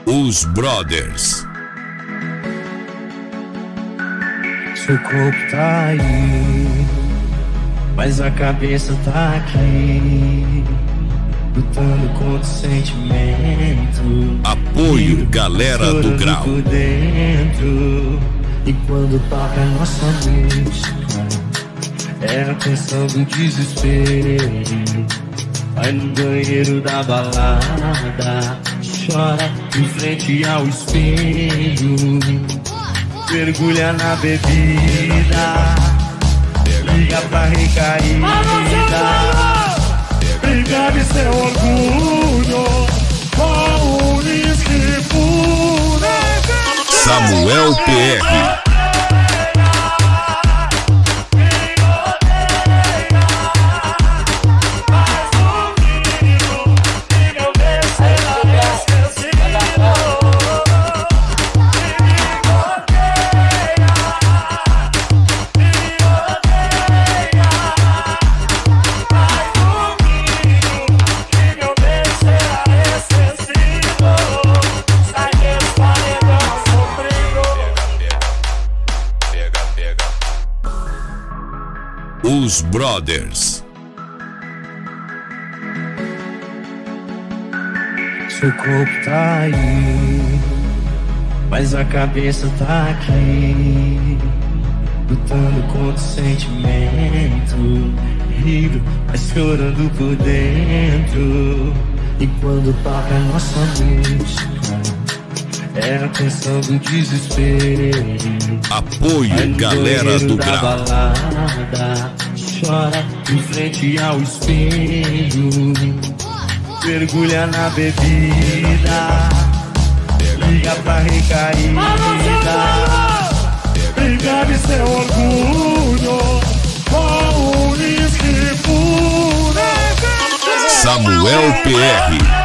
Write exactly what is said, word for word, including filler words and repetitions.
Os Brothers. Seu corpo tá aí, mas a cabeça tá aqui, lutando contra o sentimento. Apoio, galera do Grau. Por dentro, e quando toca nossa música, é a canção do desespero. Vai no banheiro da balada, chora em frente ao espelho, mergulha na bebida, liga pra recaída, briga de seu orgulho com o uísque puro. Samuel P R. Os Brothers. Seu corpo tá aí, mas a cabeça tá aqui, lutando contra o sentimento, rindo, mas chorando por dentro. E quando toca nossa música, é a canção do desespero. Apoio, galera do Grau. Balada, chora em frente ao espelho, mergulha na bebida, liga pra recaída, briga de seu orgulho com o uísque puro. Samuel P R.